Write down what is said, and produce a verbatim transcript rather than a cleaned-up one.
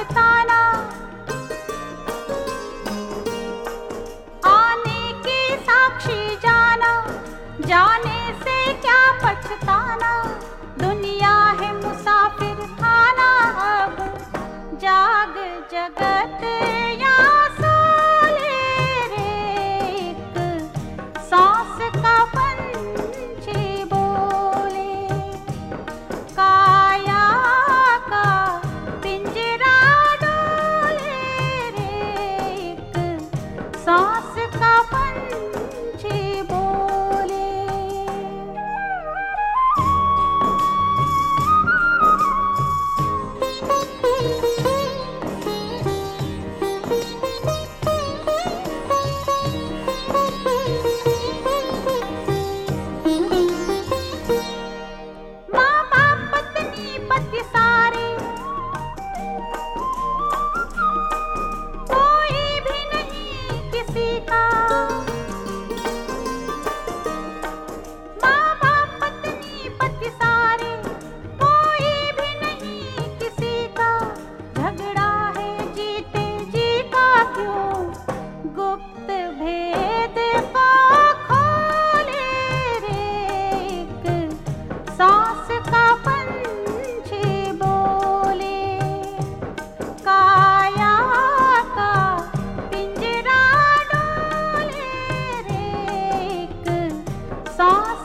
पछताना, आने के साक्षी जाना, जाने से क्या पछताना। दुनिया है मुसाफिर खाना, अब जाग जगत या सो ले रे। एक सांस का पंछी बोले, काया का पिंजरा डोले रे। एक सांस का पंछी बोले। माँ बाप पत्नी पति सारे, कोई भी नहीं किसी का। माँ बाप पत्नी पति सारे, कोई भी नहीं किसी का। झगड़ा है जीते जी का क्यों, गुप्त भेद को खोले रे। एक सांस का पंछी बोले, काया का पिंजरा डोले रे। एक सांस